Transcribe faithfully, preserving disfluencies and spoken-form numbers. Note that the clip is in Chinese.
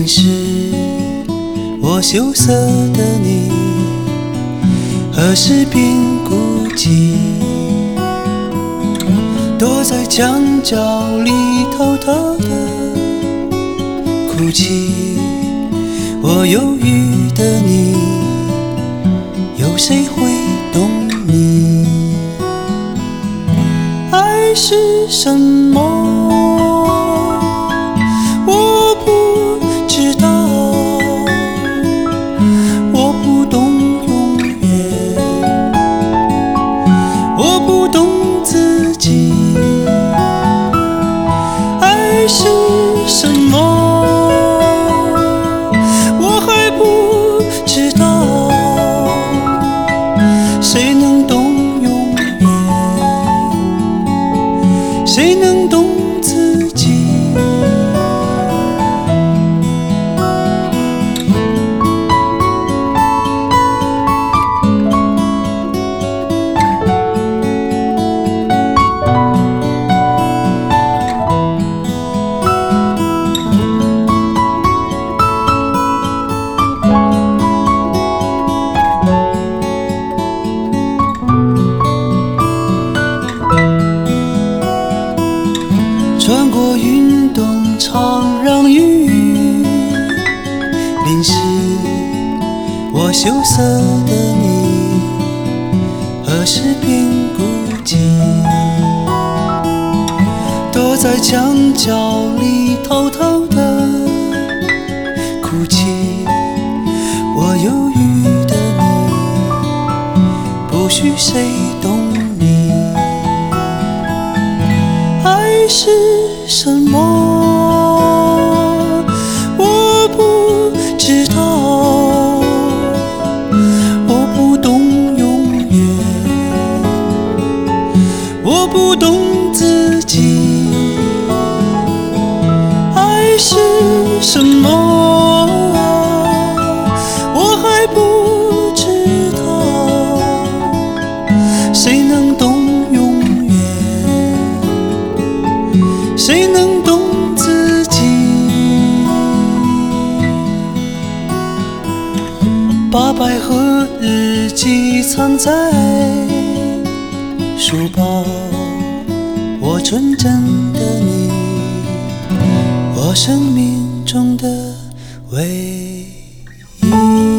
淋湿我羞涩的你，何时变孤寂？躲在墙角里偷偷的哭泣。我忧郁的你，有谁会懂你？爱是什么？我不知道，我不懂永远，我不懂自己。爱是什么？我还不知道，谁能懂永远？谁能懂自己？穿过云洞，常让雨淋湿我羞涩的你，何时变孤寂？躲在墙角里偷偷的哭泣。我忧郁的你，不许谁懂你。爱是什么？我不知道，我不懂永远，我不懂自己。爱是什么？我还不知道，谁能懂永远？谁能懂自己？把百合日记藏在书包，我纯真的你，我生命中的唯一。